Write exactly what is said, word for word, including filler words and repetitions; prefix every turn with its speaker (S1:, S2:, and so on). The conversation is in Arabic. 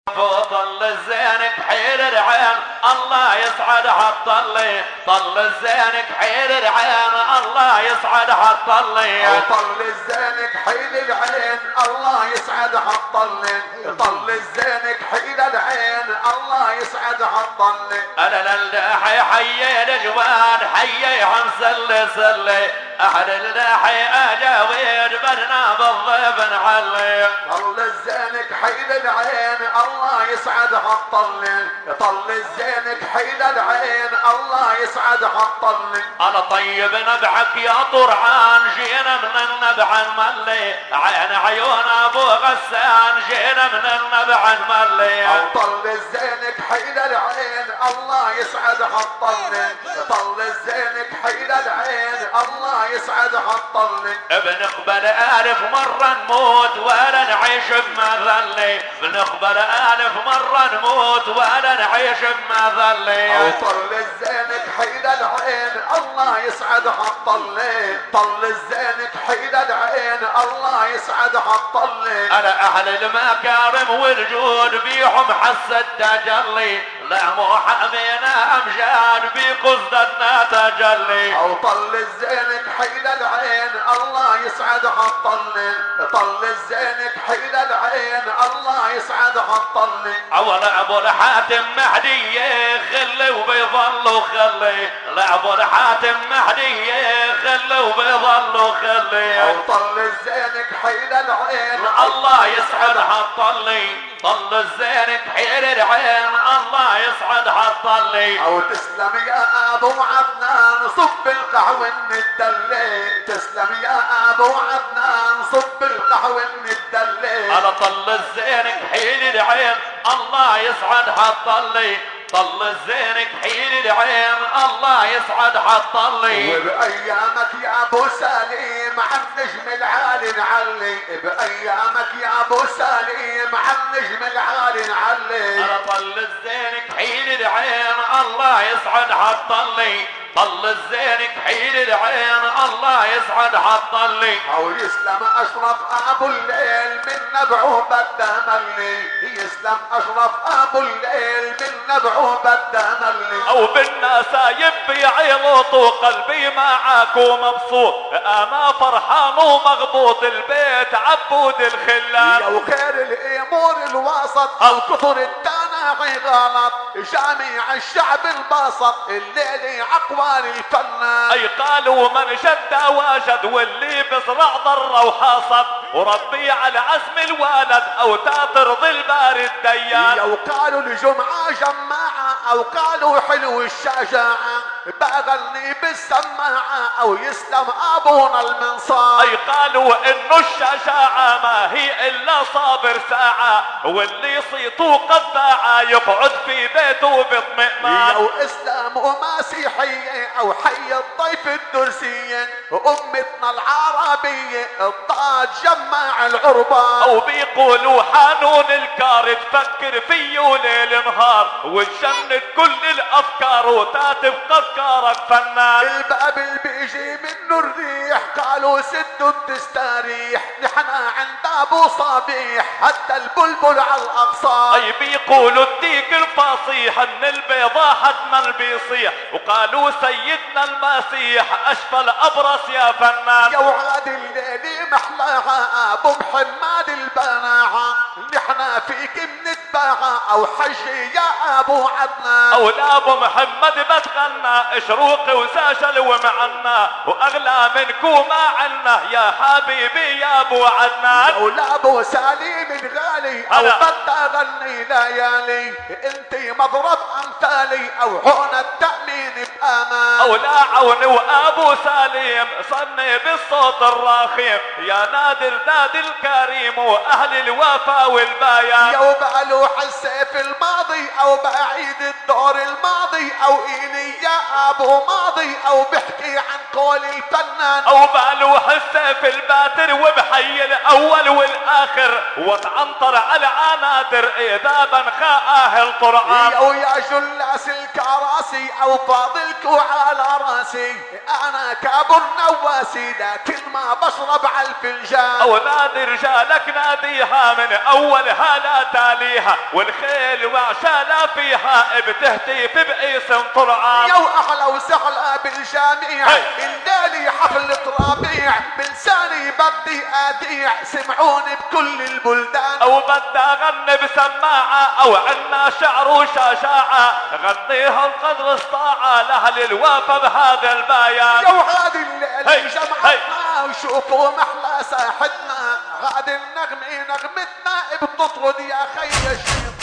S1: طل الزينك حيل العين الله يسعد حطلي طل الزينك حيل العين الله يسعد حطلي
S2: طل الزينك حيل العين الله يسعد حطلي طل الزينك حيل العين الله يسعد حطلي
S1: انا للداحي حي الجواد حي عم سلي سلي احد الداحي اجاويد بدنا بالضيف نعلي
S2: طل الزينك حيل العين الله يسعد حطلي طل الزينك حيل العين الله يسعد حطلي
S1: انا طيب نبعك يا طرعان جينا من النبع الملي عين عيون ابو غسان جينا من النبع الملي
S2: طل الزينك حيل العين الله يسعد حطلي طل الزينك حيل العين الله يسعد حطلي
S1: بنقبل الف مرة نموت ولا نعيش بمذلي بنقبل الف مرة نموت ولا نعيش بمذلي
S2: طل الزينك حيل العين الله يسعد حطلي طل الزينك حيل العين الله يسعد حطلي
S1: انا اهل المكارم والجود بيهم حس التجلي لا مو حمينا امجاد بقصدنا تجلي
S2: او طل الزينك حيل العين الله يسعد حطلي طل الزينك حيل العين الله يسعد حطلي
S1: اول ابو الحاتم مهدي خلي وبيظل خلي لا ابو الحاتم مهدي خلي وبيظل خلي
S2: او طل الزينك حيل العين
S1: الله يسعد حطلي طل الزينك حيل العين الله يسعد حطلي
S2: او تسلم يا ابو عدنان صب القهوه الدلي تسلم يا ابو عدنان صب القهوه الدلي
S1: على طل الزينك حيل العين الله يسعد حطلي طل الزينك حيل العين الله يسعد حطلي
S2: وبايامك يا ابو سليم عن نجم العالي نعلي بايامك يا ابو سليم عن نجم العالي نعلي
S1: على طل الزينك حيل العين الله يسعد حطلي طل الزينك حيل العين الله يسعد حطلي
S2: او يسلم اشرف ابو الليل من نبعه بده ملي يسلم اشرف ابو الليل من نبعه بده ملي
S1: او بالنسايب بيعيلط وقلبي معاك ومبسوط انا فرحان ومغبوط البيت عبود الخلان
S2: يا وخير الامور الوسط او كثر التناعي غلط جميع الشعب البسط الليلي عقوال الفنان
S1: اي قالوا من شد وجد واللي بصرع ضر وحاصد وربي على عزم الولد او ترضي البارد ديان
S2: يا وقالوا الجمعة جماعة او قالوا حلو الشجاعة بغني بالسماعة او يسلم ابونا المنصار
S1: اي قالوا انه الشجاعة ما هي الا صابر ساعة واللي صيته قد باع يقعد في بيته باطمئنان
S2: يا واسلام ومسيحية او حي الضيف الدرسية وامتنا العربية الطاج جمع العربان
S1: او بيقولوا حانون الكار تفكر فيه ليل نهار وتجند كل الافكار وتاتف افكارك فنان
S2: الباب اللي بيجي منه الريح قالوا سدوا بتستريح نحنا عند ابو صبيح حتى البلبل على الاغصان
S1: اي بيقولوا الديك الفصيح ان البيضاء حتما بيصيح وقالوا سيدنا المسيح اشفى الابرص يا فنان
S2: يا وعاد الليل محلاها ابو محمد البناعة نحنا فيك بنتباعى او حجي يا ابو عدنان
S1: او لا ابو محمد بتغنى اشروقي وساشل ومعنا واغلى منكو ما عنا يا حبيبي يا ابو عدنان
S2: او لا ابو سليم الغالي او بدي اغني ليالي انتي مضرب امثالي او هون التأمين بامان
S1: او لا عوني وابو سليم صني بالصوت الرخيم يا نادر نادي الكريم واهل الوفا والبيان
S2: يا وبالوح السيف الماضي ماضي او بعيد الدور الماضي او إلي يا ابو ماضي او بحكي عن قول الفنان
S1: او باله حسه في الباتر وبحي الاول والاخر وتعنطر على عنادر اذا بنخاء القرآن
S2: او يا جلاس الكراسي او فاضلكو على راسي انا كابو النواسي لكن ما بشرب على الفنجان
S1: او نادي رجالك ناديها من اولها لا تاليها والخيل وعشالا فيها بتهتف باسم طرعان
S2: يو احلى وسحلة بالجميع الليلي حفلة ربيع بلساني بدي اذيع سمعوني بكل البلدان
S1: او بدي اغني بسماعة او عنا شعر وشجاعة غنيها القدر استطاعة لاهل الوفا بهذا البيان
S2: يو هذه الليلة جمعتنا وشوفوا محلى ساحتنا هذه النغمة نغمتنا بتطرد يا خي الشيطان